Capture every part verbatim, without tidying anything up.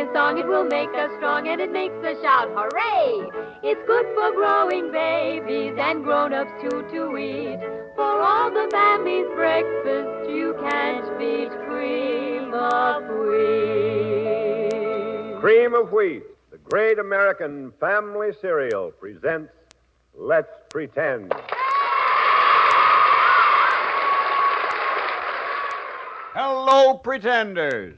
a song, it will make us strong, and it makes us shout, hooray! It's good for growing babies and grown-ups too to eat. For all the family's breakfast, you can't beat cream of wheat. Cream of Wheat, the great American family cereal, presents Let's Pretend. Hello, pretenders.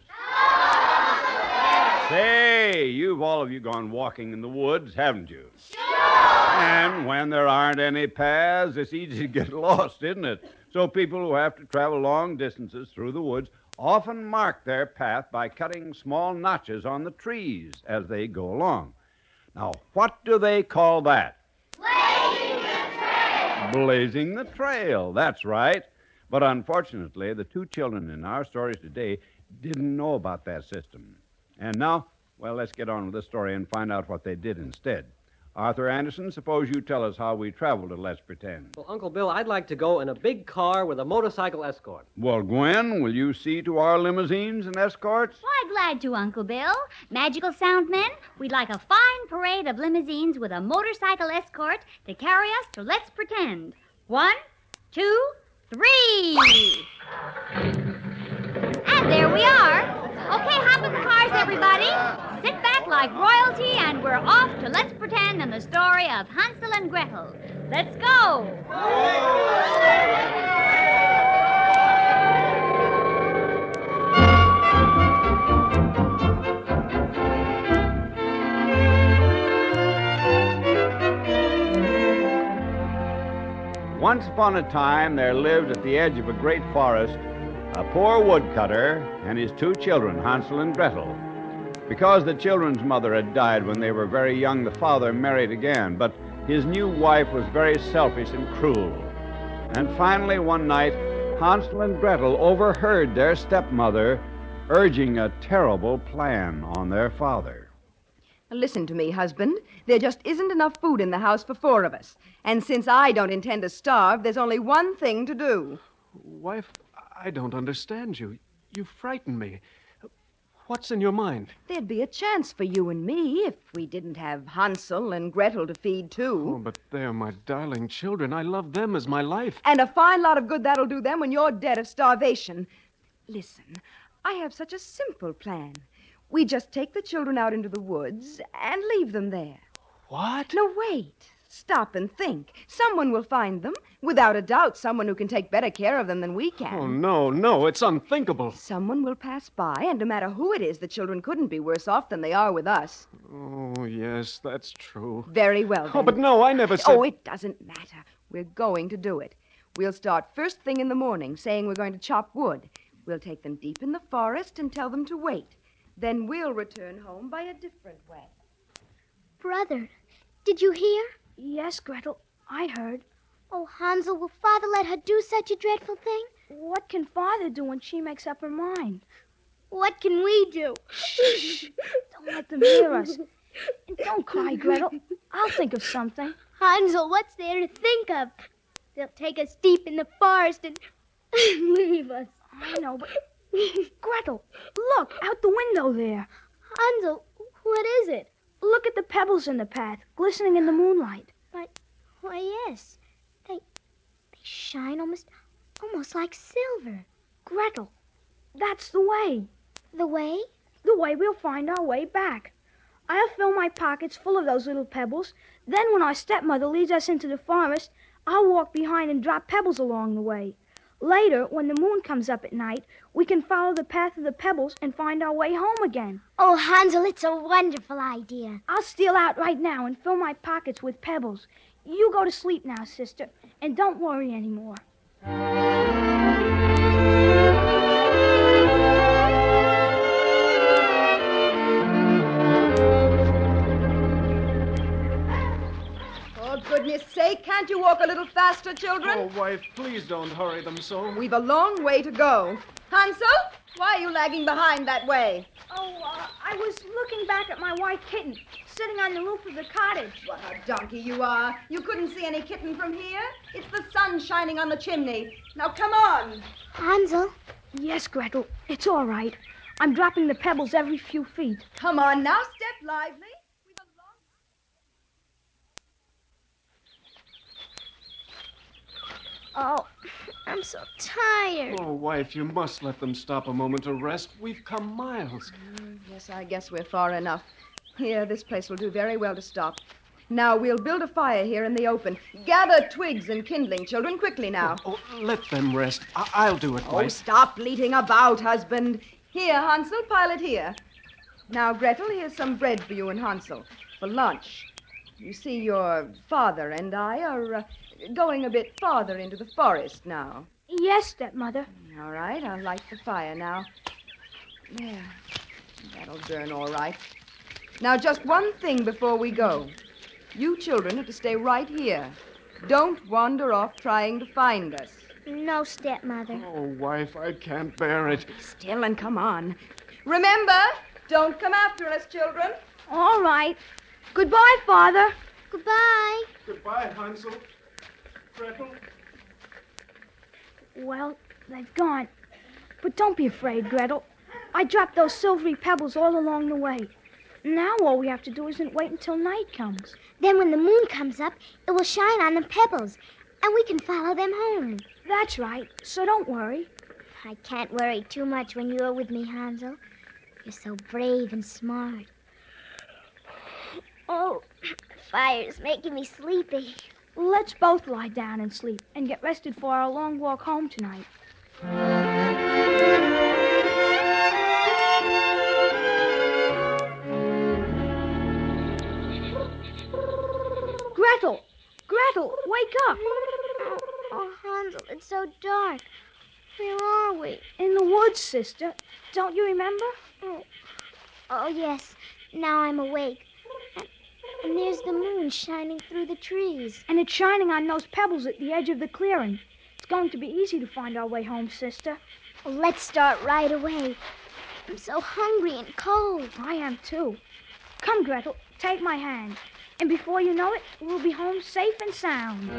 Say, you've all of you gone walking in the woods, haven't you? Sure. And when there aren't any paths, it's easy to get lost, isn't it? So people who have to travel long distances through the woods often mark their path by cutting small notches on the trees as they go along. Now, what do they call that? Blazing the trail. Blazing the trail, that's right. But unfortunately, the two children in our stories today didn't know about that system. And now, well, let's get on with the story and find out what they did instead. Arthur Anderson, suppose you tell us how we traveled to Let's Pretend. Well, Uncle Bill, I'd like to go in a big car with a motorcycle escort. Well, Gwen, will you see to our limousines and escorts? Why, glad to, Uncle Bill. Magical sound men, we'd like a fine parade of limousines with a motorcycle escort to carry us to Let's Pretend. One, two, three. And there we are. Okay, hop in the cars, everybody. Sit back like royalty, and we're off to Let's Pretend and the story of Hansel and Gretel. Let's go. Once upon a time, there lived at the edge of a great forest a poor woodcutter and his two children, Hansel and Gretel. Because the children's mother had died when they were very young, the father married again, but his new wife was very selfish and cruel. And finally, one night, Hansel and Gretel overheard their stepmother urging a terrible plan on their father. Listen to me, husband. There just isn't enough food in the house for four of us. And since I don't intend to starve, there's only one thing to do. Wife, I don't understand you. You frighten me. What's in your mind? There'd be a chance for you and me if we didn't have Hansel and Gretel to feed, too. Oh, but they're my darling children. I love them as my life. And a fine lot of good that'll do them when you're dead of starvation. Listen, I have such a simple plan. We just take the children out into the woods and leave them there. What? No, wait. Stop and think. Someone will find them. Without a doubt, someone who can take better care of them than we can. Oh, no, no, it's unthinkable. Someone will pass by, and no matter who it is, the children couldn't be worse off than they are with us. Oh, yes, that's true. Very well, then. Oh, but no, I never said... Oh, it doesn't matter. We're going to do it. We'll start first thing in the morning, saying we're going to chop wood. We'll take them deep in the forest and tell them to wait. Then we'll return home by a different way. Brother, did you hear? Yes, Gretel, I heard. Oh, Hansel, will Father let her do such a dreadful thing? What can Father do when she makes up her mind? What can we do? Shh! Don't let them hear us. And don't cry, Gretel. I'll think of something. Hansel, what's there to think of? They'll take us deep in the forest and leave us. I know, but... Gretel, look, out the window there. Hansel, what is it? Look at the pebbles in the path, glistening in the moonlight. Why, why, yes. They, they shine almost, almost like silver. Gretel, that's the way. The way? The way we'll find our way back. I'll fill my pockets full of those little pebbles. Then when our stepmother leads us into the forest, I'll walk behind and drop pebbles along the way. Later, when the moon comes up at night, we can follow the path of the pebbles and find our way home again. Oh, Hansel, it's a wonderful idea. I'll steal out right now and fill my pockets with pebbles. You go to sleep now, sister, and don't worry anymore. For goodness sake, can't you walk a little faster, children? Oh, wife, please don't hurry them so. We've a long way to go. Hansel, why are you lagging behind that way? Oh, uh, I was looking back at my white kitten, sitting on the roof of the cottage. What a donkey you are. You couldn't see any kitten from here? It's the sun shining on the chimney. Now, come on. Hansel? Yes, Gretel, it's all right. I'm dropping the pebbles every few feet. Come on now, step lively. Oh, I'm so tired. Oh, wife, you must let them stop a moment to rest. We've come miles. Mm, yes, I guess we're far enough. Here, this place will do very well to stop. Now, we'll build a fire here in the open. Gather twigs and kindling, children, quickly now. Oh, oh, let them rest. I- I'll do it, Oh, wife. stop bleating about, husband. Here, Hansel, pile it here. Now, Gretel, here's some bread for you and Hansel for lunch. You see, your father and I are uh, going a bit farther into the forest now. Yes, stepmother. All right, I'll light the fire now. There. That'll burn all right. Now, just one thing before we go. You children have to stay right here. Don't wander off trying to find us. No, stepmother. Oh, wife, I can't bear it. Still and come on. Remember, don't come after us, children. All right. Goodbye, Father. Goodbye. Goodbye, Hansel. Gretel. Well, they've gone. But don't be afraid, Gretel. I dropped those silvery pebbles all along the way. Now all we have to do isn't wait until night comes. Then when the moon comes up, it will shine on the pebbles, and we can follow them home. That's right, so don't worry. I can't worry too much when you're with me, Hansel. You're so brave and smart. Oh, the fire's making me sleepy. Let's both lie down and sleep and get rested for our long walk home tonight. Gretel! Gretel, wake up! Oh, oh, Hansel, it's so dark. Where are we? In the woods, sister. Don't you remember? Oh, oh yes. Now I'm awake. And, and there's the moon shining through the trees. And it's shining on those pebbles at the edge of the clearing. It's going to be easy to find our way home, sister. Well, let's start right away. I'm so hungry and cold. I am, too. Come, Gretel, take my hand. And before you know it, we'll be home safe and sound.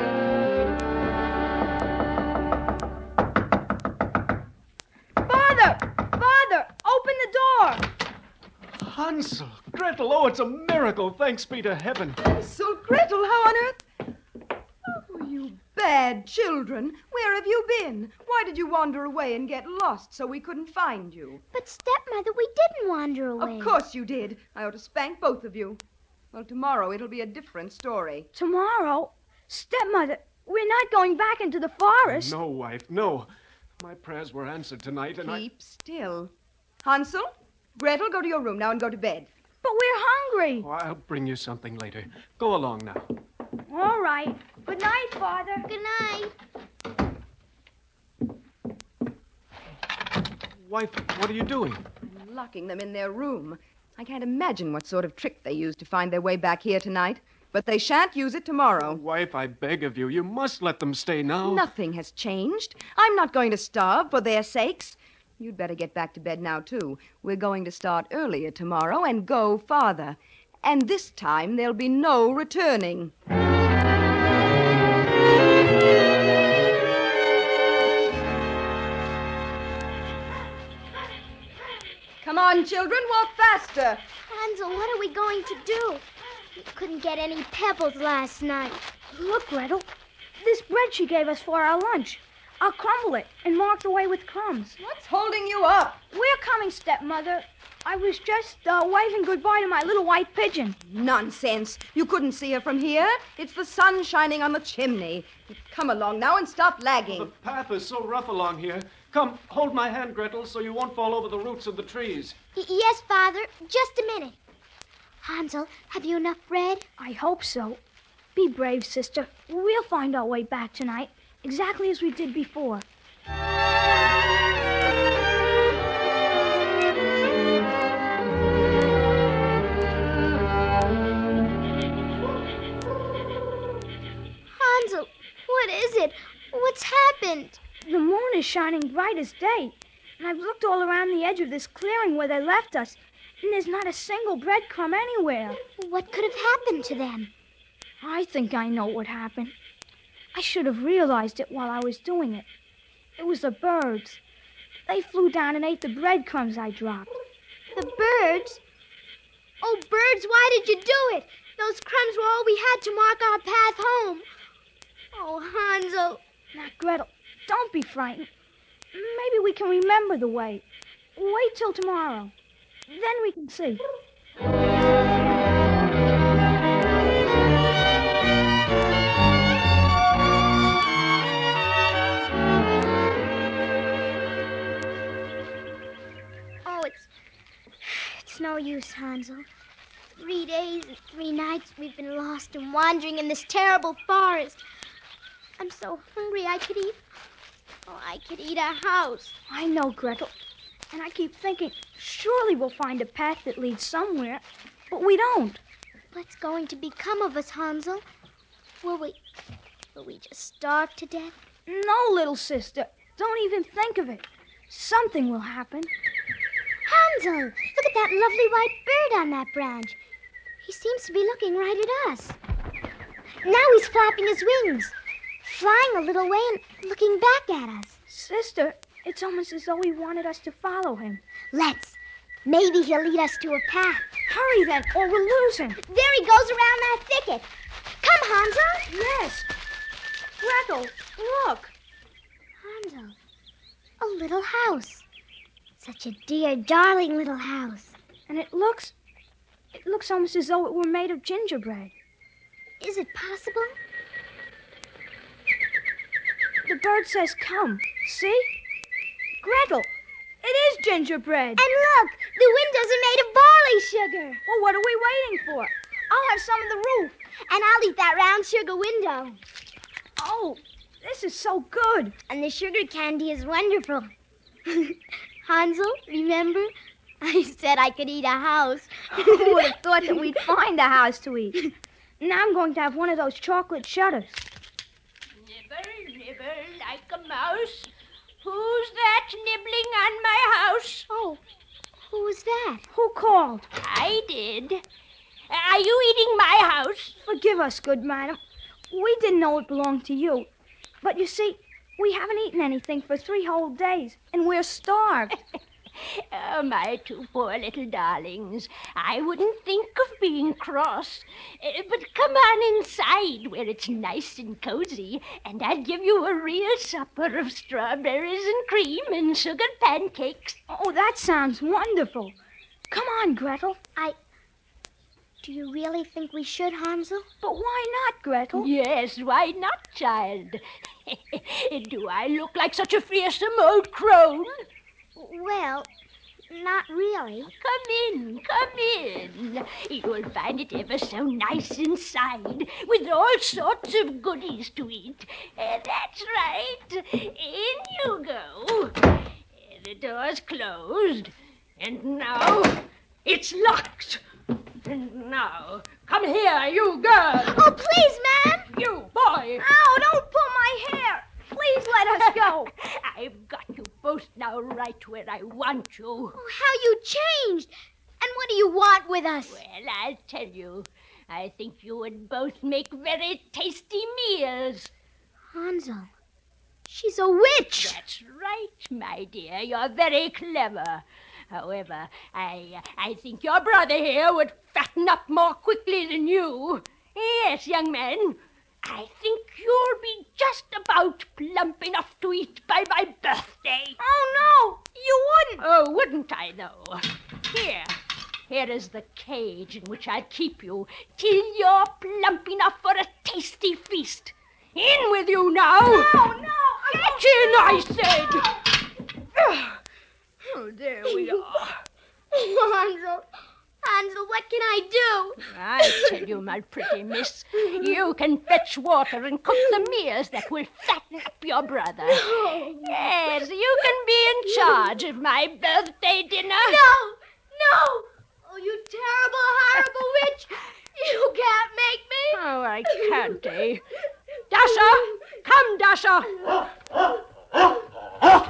Father! Father! Open the door! Hansel, Gretel, oh, it's a miracle. Thanks be to heaven. Hansel, Gretel, how on earth? Oh, you bad children. Where have you been? Why did you wander away and get lost so we couldn't find you? But, stepmother, we didn't wander away. Of course you did. I ought to spank both of you. Well, tomorrow it'll be a different story. Tomorrow? Stepmother, we're not going back into the forest. No, wife, no. My prayers were answered tonight, and Keep still. Hansel, Gretel, go to your room now and go to bed. But we're hungry. I... Oh, I'll bring you something later. Go along now. All right. Good night, Father. Good night. Wife, what are you doing? I'm locking them in their room. I can't imagine what sort of trick they used to find their way back here tonight. But they shan't use it tomorrow. Oh, wife, I beg of you. You must let them stay now. Nothing has changed. I'm not going to starve for their sakes. You'd better get back to bed now, too. We're going to start earlier tomorrow and go farther. And this time there'll be no returning. Come on, children, walk faster. Hansel, what are we going to do? We couldn't get any pebbles last night. Look, Gretel. This bread she gave us for our lunch. I'll crumble it and mark the way with crumbs. What's holding you up? We're coming, stepmother. I was just uh, waving goodbye to my little white pigeon. Nonsense. You couldn't see her from here. It's the sun shining on the chimney. Come along now and stop lagging. Oh, the path is so rough along here. Come, hold my hand, Gretel, so you won't fall over the roots of the trees. Y- yes, Father. Just a minute. Hansel, have you enough bread? I hope so. Be brave, sister. We'll find our way back tonight, exactly as we did before. Hansel, what is it? What's happened? The moon is shining bright as day, and I've looked all around the edge of this clearing where they left us, and there's not a single breadcrumb anywhere. What could have happened to them? I think I know what happened. I should have realized it while I was doing it. It was the birds. They flew down and ate the breadcrumbs I dropped. The birds? Oh, birds, why did you do it? Those crumbs were all we had to mark our path home. Oh, Hansel. Now, Gretel, don't be frightened. Maybe we can remember the way. Wait till tomorrow. Then we can see. Oh, it's... It's no use, Hansel. Three days and three nights we've been lost and wandering in this terrible forest. I'm so hungry I could eat... Oh, I could eat a house. I know, Gretel. And I keep thinking, surely we'll find a path that leads somewhere. But we don't. What's going to become of us, Hansel? Will we... Will we just starve to death? No, little sister. Don't even think of it. Something will happen. Hansel, look at that lovely white bird on that branch. He seems to be looking right at us. Now he's flapping his wings, flying a little way and looking back at us. Sister, it's almost as though he wanted us to follow him. Let's. Maybe he'll lead us to a path. Hurry then, or we'll lose him. There he goes around that thicket. Come, Hansel. Yes. Gretel, look. Hansel, a little house. Such a dear, darling little house. And it looks... It looks almost as though it were made of gingerbread. Is it possible? The bird says come. See? Gretel, it is gingerbread. And look, the windows are made of barley sugar. Well, what are we waiting for? I'll have some of the roof. And I'll eat that round sugar window. Oh, this is so good. And the sugar candy is wonderful. Hansel, remember? I said I could eat a house. Who would have thought that we'd find a house to eat? Now I'm going to have one of those chocolate shutters. Nibble, nibble like a mouse. Who's that nibbling on my house? Oh, who was that? Who called? I did. Are you eating my house? Forgive us, good madam. We didn't know it belonged to you. But you see, we haven't eaten anything for three whole days, and we're starved. Oh, my two poor little darlings. I wouldn't think of being cross. Uh, but come on inside where it's nice and cozy, and I'll give you a real supper of strawberries and cream and sugar pancakes. Oh, that sounds wonderful. Come on, Gretel. I... Do you really think we should, Hansel? But why not, Gretel? Yes, why not, child? Do I look like such a fearsome old crone? Well, not really. Come in, come in. You'll find it ever so nice inside, with all sorts of goodies to eat. Uh, that's right. In you go. Uh, the door's closed, and now it's locked. And now, come here, you girl. Oh, please, ma'am. You boy. Ow, don't pull my hair. Please let us go. I've got you both now right where I want you. Oh, how you changed. And what do you want with us? Well, I'll tell you. I think you would both make very tasty meals. Hansel, she's a witch. That's right, my dear. You're very clever. However, I I think your brother here would fatten up more quickly than you. Yes, young man. I think you'll be just about plump enough to eat by my birthday. Oh, no, you wouldn't. Oh, wouldn't I, though? Here. Here is the cage in which I'll keep you till you're plump enough for a tasty feast. In with you now. No, no. Get in, I said. Oh, there we are. Hansel, Hansel, what can I do? I tell you, my pretty miss, you can fetch water and cook the meals that will fatten up your brother. No. Yes, you can be in charge of my birthday dinner. No, no. Oh, you terrible, horrible witch. You can't make me. Oh, I can't, eh? Dasher! Come, Dasher! Oh,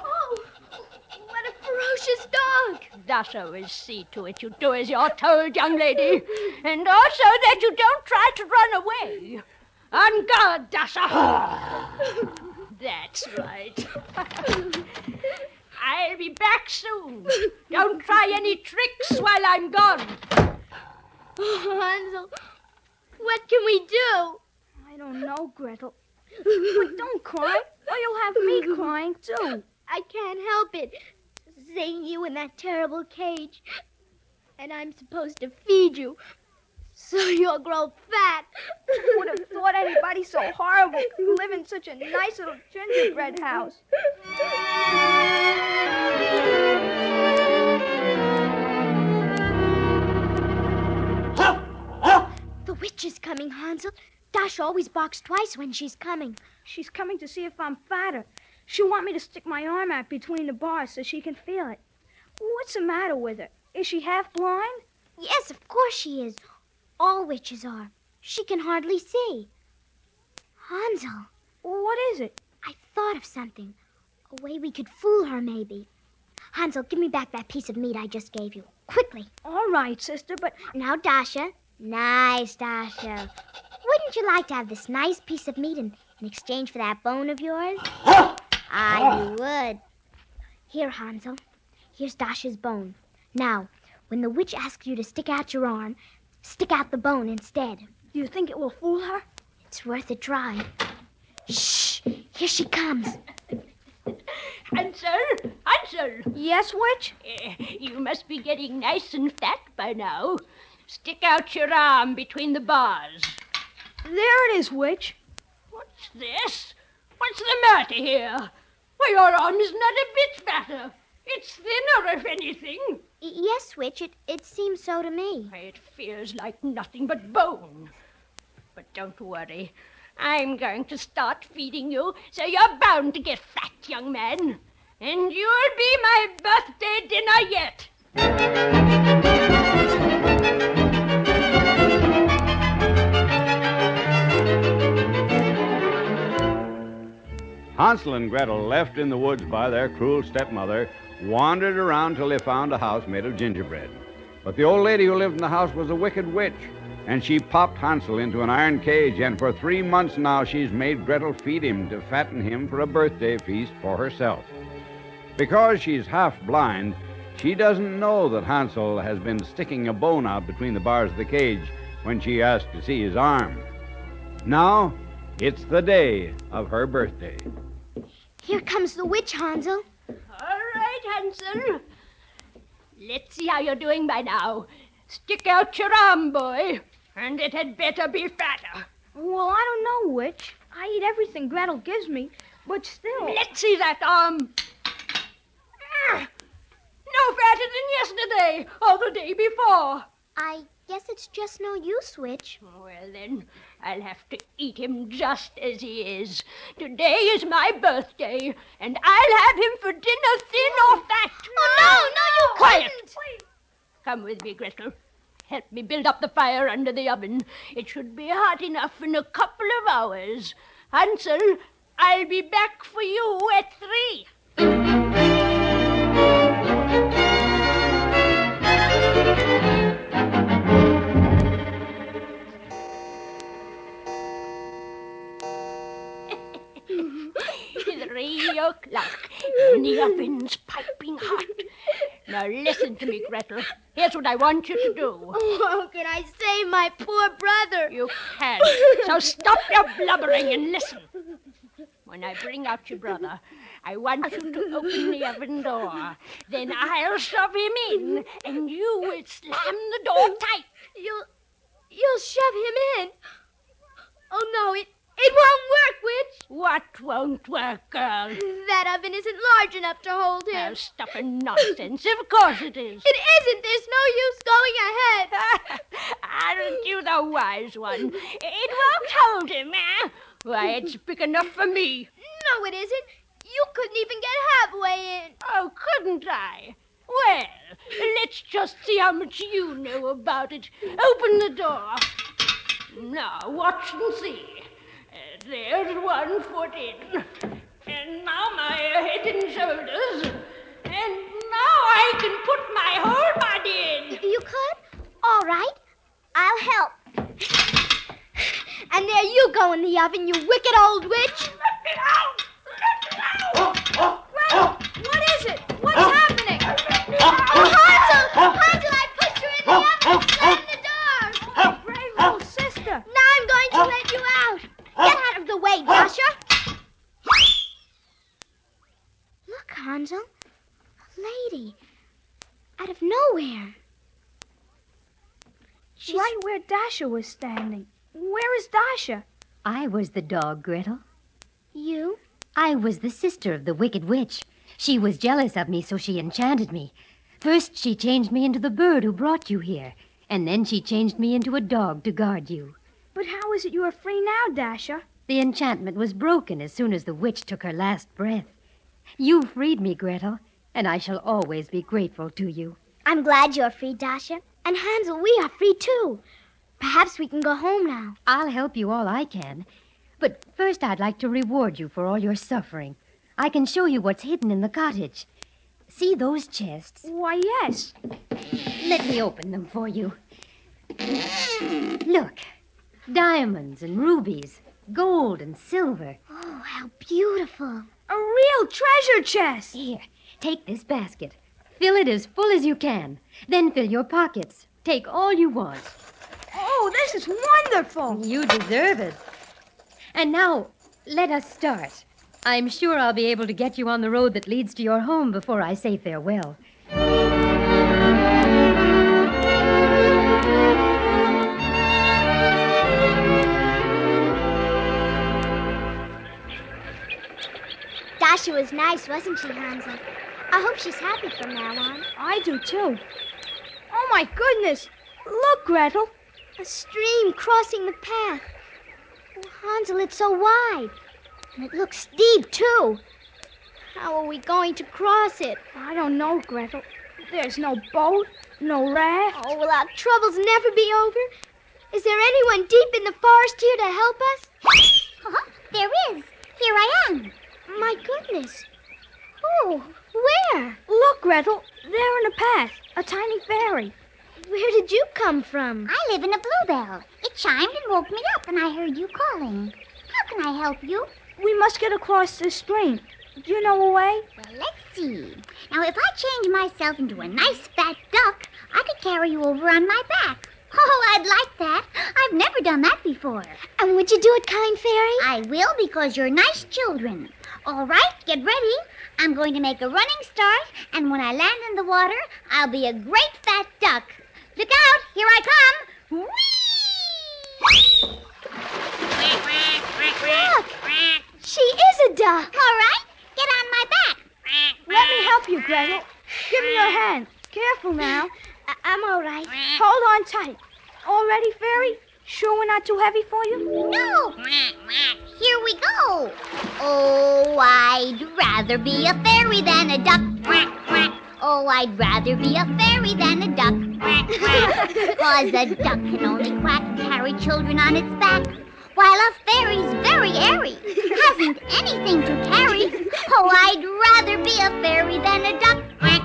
what a ferocious dog. Dasher will see to it you do as you're told, young lady. And also that you don't try to run away. On guard, Dasher. That's right. I'll be back soon. Don't try any tricks while I'm gone. Oh, Hansel, what can we do? I don't know, Gretel. But don't cry, or you'll have me crying, too. I can't help it. Seeing you in that terrible cage. And I'm supposed to feed you. So you'll grow fat. Who would have thought anybody so horrible could live in such a nice little gingerbread house? The witch is coming, Hansel. Dasha always barks twice when she's coming. She's coming to see if I'm fatter. She'll want me to stick my arm out between the bars so she can feel it. What's the matter with her? Is she half blind? Yes, of course she is. All witches are. She can hardly see. Hansel. What is it? I thought of something. A way we could fool her, maybe. Hansel, give me back that piece of meat I just gave you. Quickly. All right, sister, but... Now, Dasha. Nice, Dasha. Wouldn't you like to have this nice piece of meat in, in exchange for that bone of yours? Ah, you would. Here, Hansel. Here's Dasha's bone. Now, when the witch asks you to stick out your arm, stick out the bone instead. Do you think it will fool her? It's worth a try. Shh! Here she comes. Hansel! Hansel! Yes, witch? Uh, you must be getting nice and fat by now. Stick out your arm between the bars. There it is, witch. What's this? What's the matter here? Why, your arm is not a bit fatter. It's thinner, if anything. Y- yes, witch, it, it seems so to me. It feels like nothing but bone. But don't worry. I'm going to start feeding you, so you're bound to get fat, young man. And you'll be my birthday dinner yet. Hansel and Gretel, left in the woods by their cruel stepmother, wandered around till they found a house made of gingerbread. But the old lady who lived in the house was a wicked witch, and she popped Hansel into an iron cage, and for three months now she's made Gretel feed him to fatten him for a birthday feast for herself. Because she's half blind, she doesn't know that Hansel has been sticking a bone out between the bars of the cage when she asked to see his arm. Now, it's the day of her birthday. Here comes the witch, Hansel. All right, Hansel. Let's see how you're doing by now. Stick out your arm, boy, and it had better be fatter. Well, I don't know, witch. I eat everything Gretel gives me, but still... Let's see that arm. Ah, no fatter than yesterday or the day before. I guess it's just no use, witch. Well, then, I'll have to eat him just as he is. Today is my birthday, and I'll have him for dinner, thin or fat. Oh, no, no, you Quiet. couldn't. Come with me, Gretel. Help me build up the fire under the oven. It should be hot enough in a couple of hours. Hansel, I'll be back for you at three. Three o'clock, and the oven's piping hot. Now listen to me, Gretel. Here's what I want you to do. Oh, how can I save my poor brother? You can't. So stop your blubbering and listen. When I bring out your brother, I want you to open the oven door. Then I'll shove him in, and you will slam the door tight. You'll, you'll shove him in? Oh, no, it, it won't work, witch. What won't work, girl? That oven isn't large enough to hold him. Oh, stuff and nonsense. Of course it is. It isn't. There's no use going ahead. Aren't you the wise one? It won't hold him, eh? Why, it's big enough for me. No, it isn't. You couldn't even get halfway in. Oh, couldn't I? Well, let's just see how much you know about it. Open the door. Now, watch and see. Uh, there's one foot in. And now my head and shoulders. And now I can put my whole body in. You could? All right. I'll help. And there you go in the oven, you wicked old witch. Let me out! Let me out! Gretel, what is it? Dasha was standing. Where is Dasha? I was the dog, Gretel. You? I was the sister of the wicked witch. She was jealous of me, so she enchanted me. First, she changed me into the bird who brought you here, and then she changed me into a dog to guard you. But how is it you are free now, Dasha? The enchantment was broken as soon as the witch took her last breath. You freed me, Gretel, and I shall always be grateful to you. I'm glad you're free, Dasha. And Hansel, we are free too. Perhaps we can go home now. I'll help you all I can. But first I'd like to reward you for all your suffering. I can show you what's hidden in the cottage. See those chests? Why, yes. Let me open them for you. Look, diamonds and rubies, gold and silver. Oh, how beautiful. A real treasure chest. Here, take this basket. Fill it as full as you can. Then fill your pockets. Take all you want. Oh, this is wonderful. You deserve it. And now, let us start. I'm sure I'll be able to get you on the road that leads to your home before I say farewell. Dasha was nice, wasn't she, Hansel? I hope she's happy from now on. I do, too. Oh, my goodness. Look, Gretel. A stream crossing the path. Oh, Hansel, it's so wide. And it looks steep, too. How are we going to cross it? I don't know, Gretel. There's no boat, no raft. Oh, will our troubles never be over? Is there anyone deep in the forest here to help us? Uh-huh. There is. Here I am. My goodness. Oh, where? Look, Gretel. There in the path. A tiny fairy. Where did you come from? I live in a bluebell. It chimed and woke me up, and I heard you calling. How can I help you? We must get across this stream. Do you know a way? Well, let's see. Now, if I change myself into a nice fat duck, I could carry you over on my back. Oh, I'd like that. I've never done that before. And would you do it, kind fairy? I will, because you're nice children. All right, get ready. I'm going to make a running start, and when I land in the water, I'll be a great fat duck. Look out! Here I come! Whee! Look! She is a duck. All right, get on my back. Let me help you, Gretel. Give me your hand. Careful now. I- I'm all right. Hold on tight. All ready, fairy? Sure we're not too heavy for you? No! Here we go. Oh, I'd rather be a fairy than a duck. Oh, I'd rather be a fairy than a duck. Cause a duck can only quack and carry children on its back, while a fairy's very airy, hasn't anything to carry. Oh, I'd rather be a fairy than a duck.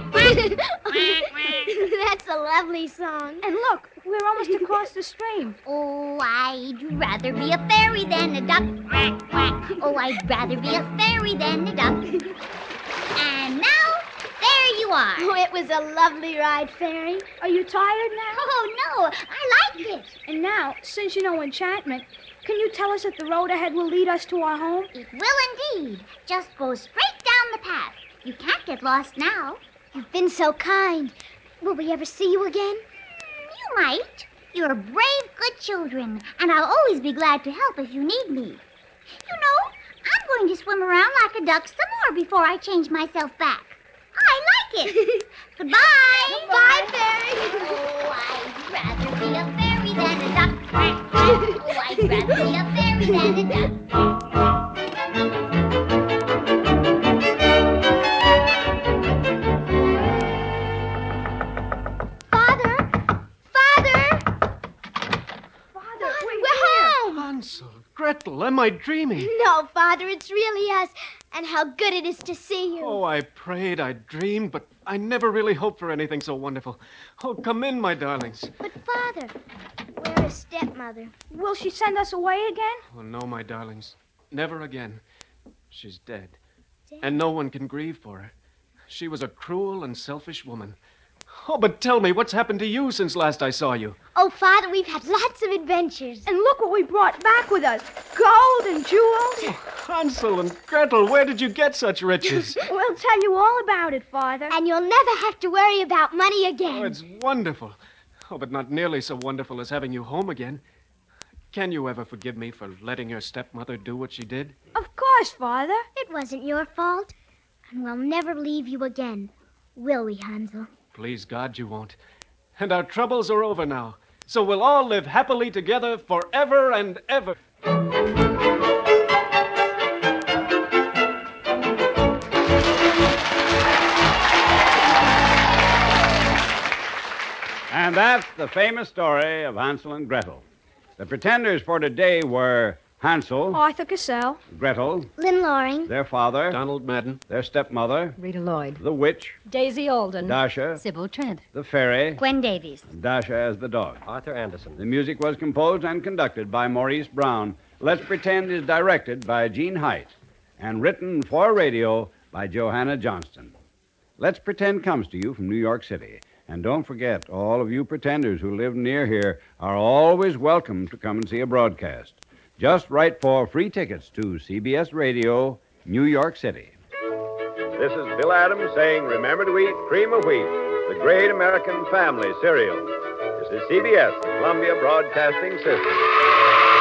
That's a lovely song. And look, we're almost across the stream. Oh, I'd rather be a fairy than a duck. Oh, I'd rather be a fairy than a duck. And now, there you are. Oh, it was a lovely ride, fairy. Are you tired now? Oh, no, I like it. And now, since you know enchantment, can you tell us if the road ahead will lead us to our home? It will indeed. Just go straight down the path. You can't get lost now. You've been so kind. Will we ever see you again? You might. You're brave, good children, and I'll always be glad to help if you need me. You know, I'm going to swim around like a duck some more before I change myself back. I like it. Goodbye. Bye, fairy. Oh, I'd rather be a fairy than a duck. Oh, I'd rather be a fairy than a duck. Father! Father! Father, we're, We're home! Hansel, Gretel, am I dreaming? No, Father, it's really us. And how good it is to see you. Oh, I prayed, I dreamed, but I never really hoped for anything so wonderful. Oh, come in, my darlings. But, Father, where is stepmother? Will she send us away again? Oh, no, my darlings. Never again. She's dead. Dead? And no one can grieve for her. She was a cruel and selfish woman. Oh, but tell me, what's happened to you since last I saw you? Oh, Father, we've had lots of adventures. And look what we brought back with us. Gold and jewels. Hansel and Gretel, where did you get such riches? We'll tell you all about it, Father. And you'll never have to worry about money again. Oh, it's wonderful. Oh, but not nearly so wonderful as having you home again. Can you ever forgive me for letting your stepmother do what she did? Of course, Father. It wasn't your fault. And we'll never leave you again, will we, Hansel? Please, God, you won't. And our troubles are over now. So we'll all live happily together forever and ever. And that's the famous story of Hansel and Gretel. The pretenders for today were Hansel, Arthur Cassell, Gretel, Lynn Loring, their father, Donald Madden, their stepmother, Rita Lloyd, the witch, Daisy Alden, Dasha, Sybil Trent, the fairy, Gwen Davies, and Dasha as the dog. Arthur Anderson. The music was composed and conducted by Maurice Brown. Let's Pretend is directed by Gene Height and written for radio by Johanna Johnston. Let's Pretend comes to you from New York City. And don't forget, all of you pretenders who live near here are always welcome to come and see a broadcast. Just write for free tickets to C B S Radio, New York City. This is Bill Adams saying, remember to eat Cream of Wheat, the great American family cereal. This is C B S, the Columbia Broadcasting System.